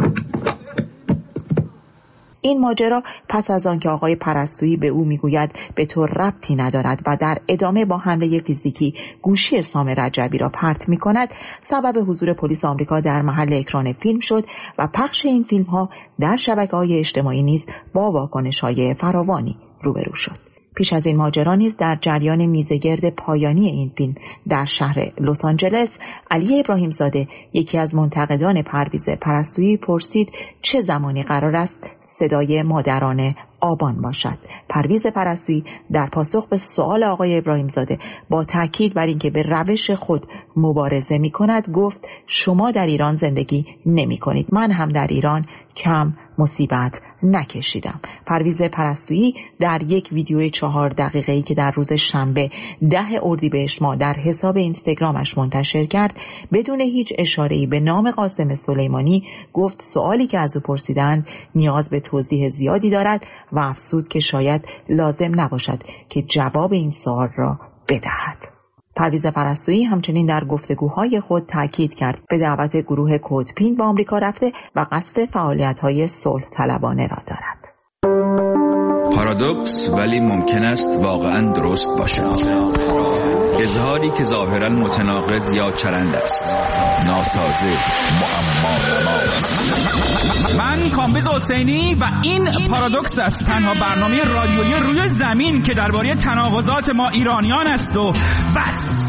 این ماجرا پس از آن که آقای پرستویی به او میگوید به تو ربطی ندارد و در ادامه با حمله فیزیکی گوشی سامر رجبی را پرت میکند، سبب حضور پلیس آمریکا در محل اکران فیلم شد و پخش این فیلم ها در شبکه‌های اجتماعی نیز با واکنش‌های فراوانی روبرو شد. پیش از این ماجرا نیز در جریان میزگرد پایانی این فیلم در شهر لس آنجلس، علی ابراهیم زاده، یکی از منتقدان پرویز پرستویی، پرسید چه زمانی قرار است صدای مادران آبان باشد. پرویز پرستویی در پاسخ به سؤال آقای ابراهیم زاده با تاکید بر اینکه به روش خود مبارزه می کند گفت شما در ایران زندگی نمی کنید، من هم در ایران کم مصیبت نکشیدم. پرویز پرستویی در یک ویدیو چهار دقیقه‌ای که در روز شنبه ده اردیبهشت ماه در حساب اینستاگرامش منتشر کرد، بدون هیچ اشاره‌ای به نام قاسم سلیمانی گفت سوالی که از او پرسیدند نیاز به توضیح زیادی دارد و افزود که شاید لازم نباشد که جواب این سوال را بدهد. پرویز پرستویی همچنین در گفتگوهای خود تاکید کرد به دعوت گروه کودپین به آمریکا رفته و قصد فعالیت‌های صلح طلبانه را دارد. پارادوکس ولی ممکن است واقعا درست باشد. اظهاری که ظاهرا متناقض یا چرند است، ناسازه، معما نما. من کامبیز حسینی و این پارادوکس است، تنها برنامه رادیویی روی زمین که درباره تناقضات ما ایرانیان است و بس.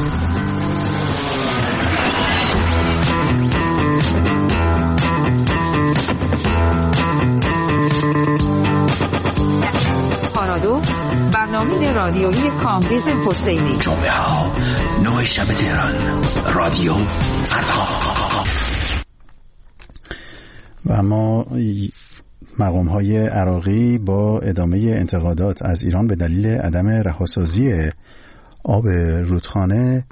پارادوکس، برنامه رادیویی کامبیز حسینی. جمعه ها نه شب تهران، رادیو فردا. و اما مقام های عراقی با ادامه انتقادات از ایران به دلیل عدم رهاسازی آب رودخانه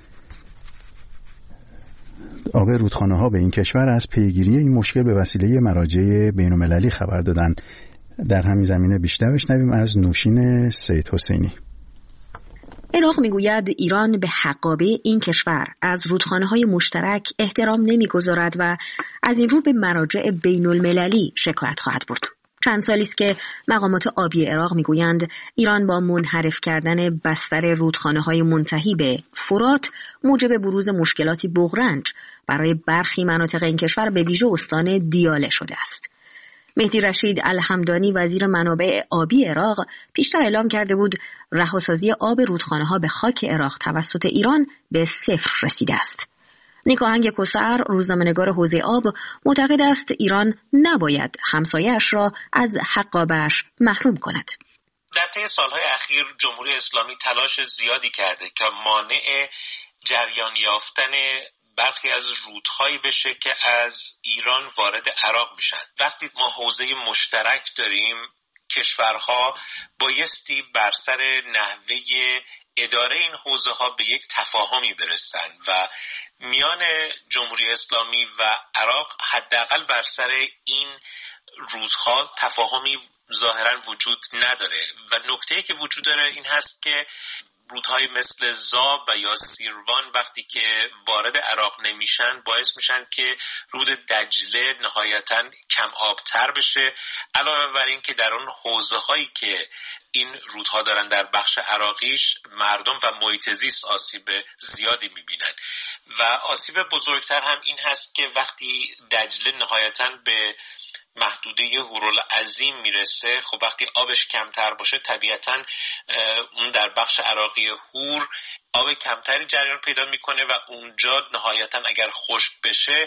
آب رودخانه ها به این کشور از پیگیری این مشکل به وسیله مراجع بین المللی خبر دادن. در همین زمینه بیشتر بشنویم از نوشین سید حسینی. عراق میگوید ایران به حقابه این کشور از رودخانه‌های مشترک احترام نمیگذارد و از این رو به مراجع بین المللی شکایت خواهد برد. چند سالی است که مقامات آبی عراق میگویند ایران با منحرف کردن بستر رودخانه‌های منتهی به فرات موجب بروز مشکلاتی بغرنج برای برخی مناطق این کشور به ویژه استان دیاله شده است. مهدی رشید الحمدانی وزیر منابع آبی عراق پیشتر اعلام کرده بود رهاسازی آب رودخانه‌ها به خاک عراق توسط ایران به صفر رسیده است. نیکاهنگ کوثر روزنامه‌نگار حوزه آب معتقد است ایران نباید همسایه‌اش را از حقابه‌اش محروم کند. در طی سالهای اخیر جمهوری اسلامی تلاش زیادی کرده که مانع جریان یافتن برخی از رودهایی بشه که از ایران وارد عراق میشن. وقتی ما حوزه مشترک داریم، کشورها بایستی بر سر نحوه اداره این حوزه ها به یک تفاهمی برسن و میان جمهوری اسلامی و عراق حداقل بر سر این روزها تفاهمی ظاهرا وجود نداره و نکته‌ای که وجود داره این هست که رودهای مثل زاب و یا سیروان وقتی که وارد عراق نمیشن باعث میشن که رود دجله نهایتاً کم آبتر بشه، علاوه بر این که در اون حوزه هایی که این رودها دارن در بخش عراقیش مردم و محیط زیست آسیب زیادی میبینن و آسیب بزرگتر هم این هست که وقتی دجله نهایتاً به محدوده هورالعظیم میرسه، خب وقتی آبش کمتر باشه طبیعتاً اون در بخش عراقی هور آب کمتری جریان پیدا میکنه و اونجا نهایتاً اگر خشک بشه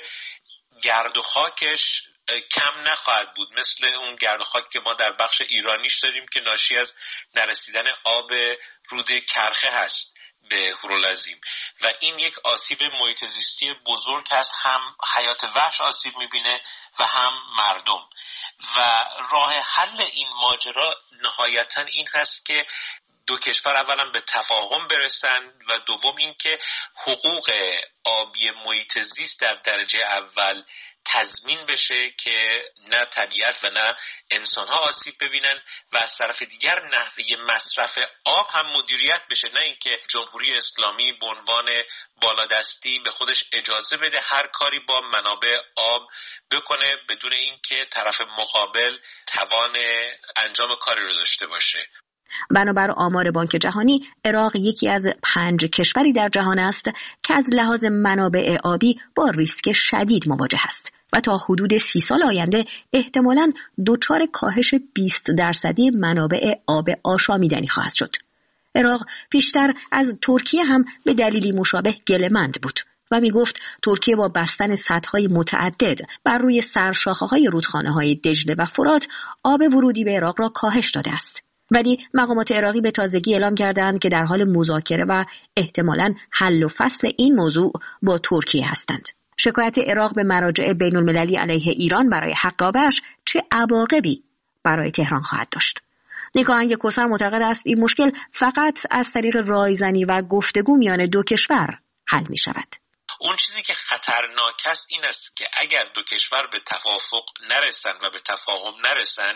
گرد و خاکش کم نخواهد بود، مثل اون گرد و خاک که ما در بخش ایرانیش داریم که ناشی از نرسیدن آب رود کرخه هست به هورالعظیم و این یک آسیب محیط زیستی بزرگ هست، هم حیات وحش آسیب میبینه و هم مردم. و راه حل این ماجرا نهایتا این هست که دو کشور اولا به تفاهم برسن و دوم این که حقوق آبی محیط زیست در درجه اول تضمین بشه که نه طبیعت و نه انسان‌ها آسیب ببینن و از طرف دیگر نحوه مصرف آب هم مدیریت بشه، نه اینکه جمهوری اسلامی به عنوان بالادستی به خودش اجازه بده هر کاری با منابع آب بکنه بدون اینکه طرف مقابل توان انجام کاری رو داشته باشه. بنابر آمار بانک جهانی، عراق یکی از پنج کشوری در جهان است که از لحاظ منابع آبی با ریسک شدید مواجه است و تا حدود سی سال آینده احتمالاً دچار کاهش بیست درصدی منابع آب آشامیدنی خواهد شد. عراق پیشتر از ترکیه هم به دلیلی مشابه گله‌مند بود و می گفت ترکیه با بستن سدهای متعدد بر روی سرشاخه‌های رودخانه‌های دجله و فرات آب ورودی به عراق را کاهش داده است. ولی مقامات عراقی به تازگی اعلام کردند که در حال مذاکره و احتمالاً حل و فصل این موضوع با ترکیه هستند. شکایت عراق به مراجع بین المللی علیه ایران برای حقابه‌اش چه عواقبی برای تهران خواهد داشت؟ نیکاهنگ کوثر معتقد است این مشکل فقط از طریق رایزنی و گفتگو میان دو کشور حل می شود. اون چیزی که خطرناک است این است که اگر دو کشور به توافق نرسن و به تفاهم نرسن،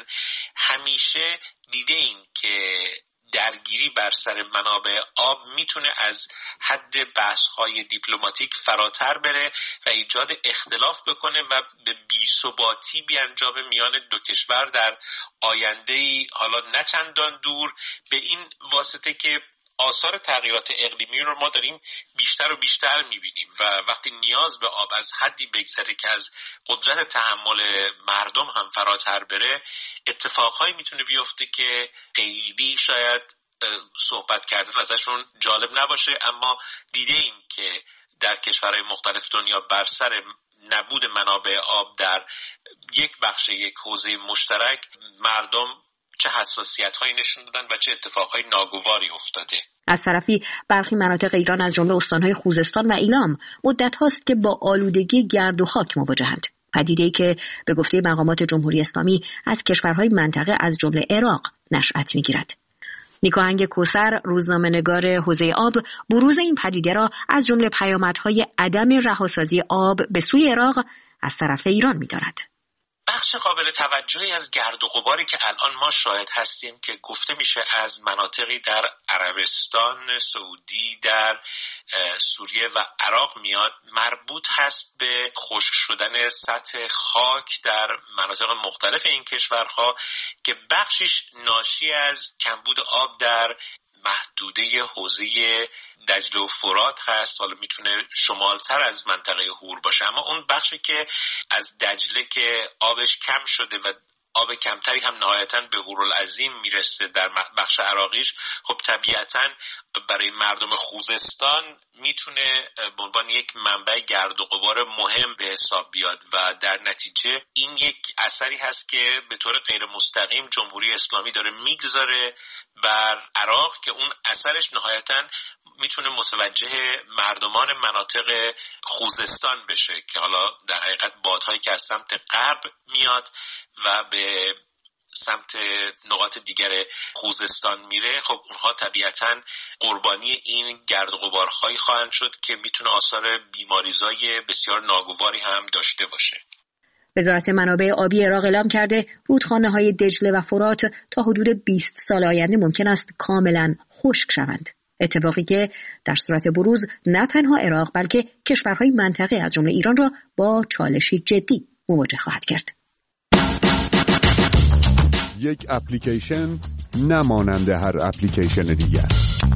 همیشه دیدیم که درگیری بر سر منابع آب میتونه از حد بحث‌های دیپلماتیک فراتر بره و ایجاد اختلاف بکنه و به بی‌ثباتی بیانجامه میان دو کشور در آینده‌ای حالا نه چندان دور، به این واسطه که آثار تغییرات اقلیمی رو ما داریم بیشتر و بیشتر میبینیم و وقتی نیاز به آب از حدی بگذره که از قدرت تحمل مردم هم فراتر بره، اتفاقهایی میتونه بیفته که خیلی شاید صحبت کردن ازشون جالب نباشه، اما دیدیم که در کشورهای مختلف دنیا بر سر نبود منابع آب در یک بخش یک حوزه مشترک مردم چه حساسیت‌هایی نشون دادن و چه اتفاقهای ناگواری افتاده. از طرفی برخی مناطق ایران از جمله استان‌های خوزستان و ایلام مدت هاست که با آلودگی گرد و خاک مواجهند. پدیده‌ای که به گفته مقامات جمهوری اسلامی از کشورهای منطقه از جمله عراق نشأت می‌گیرد. نیکاهنگ کوثر روزنامه‌نگار حوزه آب بروز این پدیده را از جمله پیامدهای عدم رهاسازی آب به سوی عراق از طرف ایران می‌دارد. بخش قابل توجهی از گرد و غباری که الان ما شاهد هستیم که گفته میشه از مناطقی در عربستان سعودی، در سوریه و عراق میاد، مربوط هست به خشک شدن سطح خاک در مناطق مختلف این کشورها که بخشش ناشی از کمبود آب در محدوده حوزه دجله و فرات هست. حالا میتونه شمالتر از منطقه هور باشه، اما اون بخشی که از دجله که آبش کم شده و آب کمتری هم نهایتاً به هورالعظیم میرسه در بخش عراقیش، خب طبیعتاً برای مردم خوزستان میتونه به عنوان یک منبع گرد و غبار مهم به حساب بیاد و در نتیجه این یک اثری هست که به طور غیر مستقیم جمهوری اسلامی داره میگذاره بر عراق که اون اثرش نهایتاً میتونه متوجه مردمان مناطق خوزستان بشه که حالا در حقیقت بادهایی که از سمت غرب میاد و به سمت نقاط دیگر خوزستان میره، خب اونها طبیعتاً قربانی این گرد و غبارهایی خواهند شد که میتونه آثار بیماریزای بسیار ناگواری هم داشته باشه. وزارت منابع آبی عراق اعلام کرده رودخانه‌های دجله و فرات تا حدود بیست سال آینده ممکن است کاملاً خشک شوند. اتفاقی که در صورت بروز نه تنها عراق بلکه کشورهای منطقه از جمله ایران را با چالشی جدی مواجه خواهد کرد. یک اپلیکیشن نمانند هر اپلیکیشن دیگر.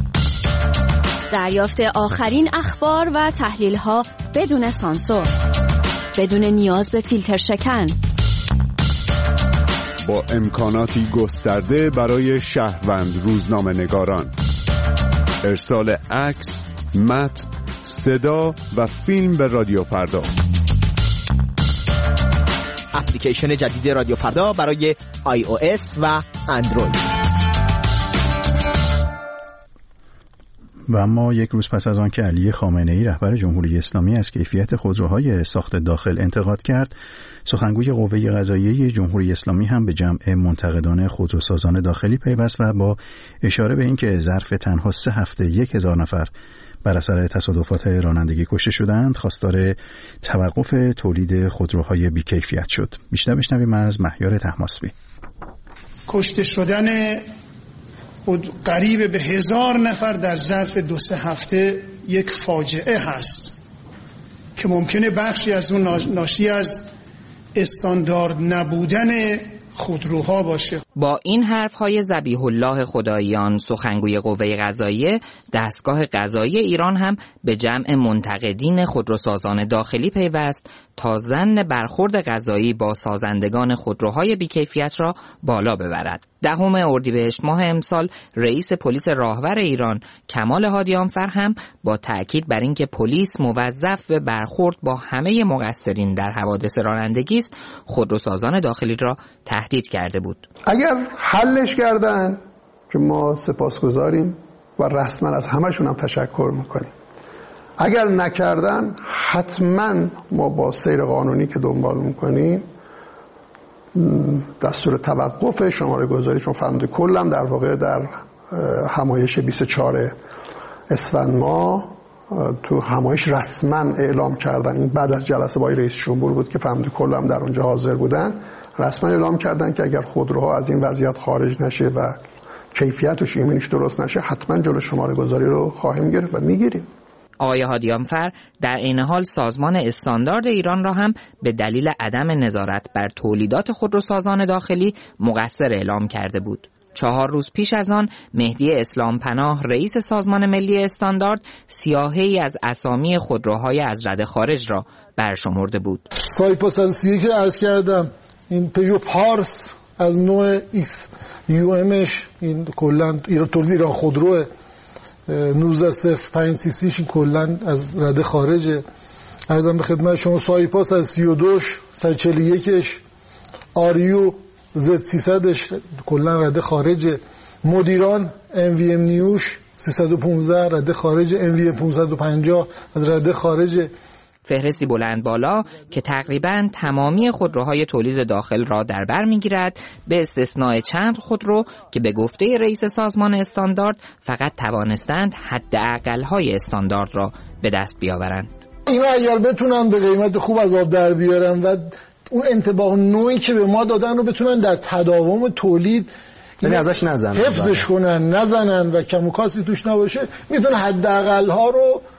دریافت آخرین اخبار و تحلیل‌ها بدون سانسور، بدون نیاز به فیلتر شکن، با امکاناتی گسترده برای شهروند روزنامه نگاران، ارسال عکس، متن، صدا و فیلم به رادیو فردا. اپلیکیشن جدید رادیو فردا برای آی او اس و اندروید. و اما یک روز پس از آن که علی خامنه‌ای رهبر جمهوری اسلامی از کیفیت خودروهای ساخت داخل انتقاد کرد، سخنگوی قوه قضاییه جمهوری اسلامی هم به جمع منتقدان خودروسازان داخلی پیوست و با اشاره به اینکه ظرف تنها سه هفته یک هزار نفر بر اثر تصادفات رانندگی کشته شدند، خواستار توقف تولید خودروهای بی‌کیفیت شد. بیشتر بشنویم از مهیار طهماسبی. کشته شدن قریب به هزار نفر در ظرف دو سه هفته یک فاجعه هست که ممکنه بخشی از اون ناشی از استاندارد نبودن خودروها باشه. با این حرف‌های ذبیح الله خداییان، سخنگوی قوه قضاییه، دستگاه قضایی ایران هم به جمع منتقدین خودروسازان داخلی پیوست تا ظن برخورد قضایی با سازندگان خودروهای بیکیفیت را بالا ببرد. دهم اردیبهشت ماه امسال رئیس پلیس راهور ایران کمال هادیانفر هم با تأکید بر اینکه پلیس موظف به برخورد با همه مقصرین در حوادث رانندگی است، خودروسازان داخلی را تهدید کرده بود. اگر حلش کردن که ما سپاسگزاریم و رسما از همشون هم تشکر میکنیم، اگر نکردن حتما ما با سیر قانونی که دنبال میکنیم دستور توقف شماره گذاری، چون فرمانده کلم در واقع در همایش بیست و چهارم اسفند ماه تو همایش رسما اعلام کردن، این بعد از جلسه با رئیس جمهور بود که فرمانده کلم در اونجا حاضر بودن، رسما اعلام کردن که اگر خودروها از این وضعیت خارج نشه و کیفیتش ایمنیش درست نشه حتما جلو شماره گذاری رو خواهیم گرفت و میگیریم. آقای هادیانفر در عین حال سازمان استاندارد ایران را هم به دلیل عدم نظارت بر تولیدات خودروسازان داخلی مقصر اعلام کرده بود. چهار روز پیش از آن مهدی اسلام پناه رئیس سازمان ملی استاندارد سیاهی از اسامی خودروهای از رده خارج را برشمرده بود. سایپا صد و سی یک که عرض کردم، این پژو پارس از نوع ایکس یو امش، این کلا ایران تولید ایران خودروه، نوزده صفر پنج سی سیش کلا از رده خارجه. عرضم به خدمت شما سایپاس از سی و دوش صد و چهل و یکش، آریو زد سیصدش کلا رده خارجه، مدیران ام وی ام نیوش سیصد و پانزده رده خارجه، ام وی ام پانصد و پنجاه از رده خارجه. فهرستی بلند بالا که تقریباً تمامی خودروهای تولید داخل را در بر می‌گیرد، به استثناء چند خودرو که به گفته رئیس سازمان استاندارد فقط توانستند حداقل‌های استاندارد را به دست بیاورند. اینا اگر بتونن به قیمت خوب از آب در بیارن و اون انطباق نوعی که به ما دادن رو بتونن در تداوم تولید یعنی ازش نزنن، حفظش کنن، نزنن و کم و کاسی توش نباشه، میتونه حداقل ها رو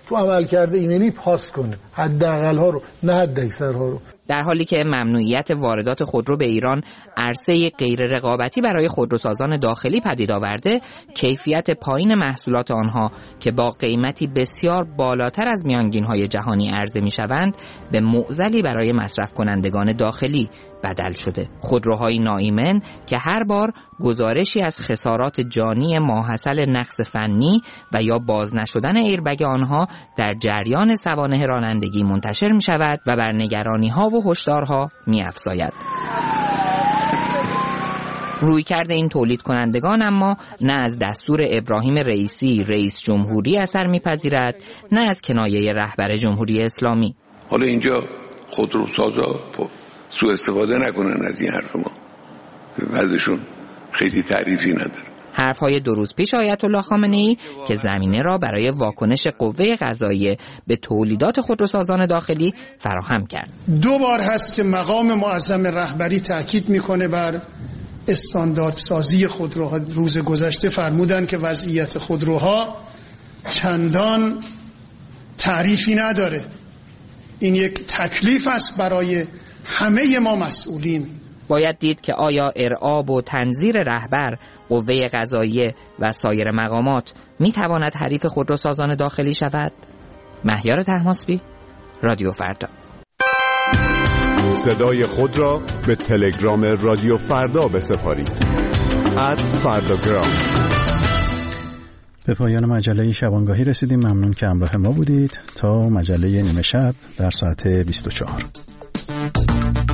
تو عمل کرده ایمنی پاس کنه، حداقل ها رو نه حداکثر ها رو. در حالی که ممنوعیت واردات خودرو به ایران عرصه غیر رقابتی برای خودروسازان داخلی پدید آورده، کیفیت پایین محصولات آنها که با قیمتی بسیار بالاتر از میانگین‌های جهانی عرضه می‌شوند به معضلی برای مصرف کنندگان داخلی بدل شده. خودروهای ناایمن که هر بار گزارشی از خسارات جانی ماحصل نقص فنی و یا باز نشدن ایربگ آنها در جریان سوانح رانندگی منتشر می شود و بر نگرانی‌ها و هشدارها می افزاید. رویکرد این تولید کنندگان اما نه از دستور ابراهیم رئیسی رئیس جمهوری اثر می‌پذیرد، نه از کنایه رهبر جمهوری اسلامی. حالا اینجا خودروسازا سوء استفاده نکنن از این حرف ما، وضعشون خیلی تعریفی نداره. حرفهای دو روز پیش آیت الله خامنه‌ای که زمینه را برای واکنش قوه قضاییه به تولیدات خودروسازان داخلی فراهم کرد. دو بار هست که مقام معظم رهبری تاکید میکنه بر استانداردسازی خودروها. روز گذشته فرمودن که وضعیت خودروها چندان تعریفی نداره. این یک تکلیف است برای همه ما مسئولین. باید دید که آیا ارعاب و تنظیر رهبر، قوه قضاییه و سایر مقامات می تواند حریف خودروسازان داخلی شود؟ مهیار طهماسبی، رادیو فردا. صدای خود را به تلگرام رادیو فردا بسپارید. ات فرداگرام. به پایان مجله شبانگاهی رسیدیم. ممنون که همراه ما بودید. تا مجله نیمه شب در ساعت بیست و چهار.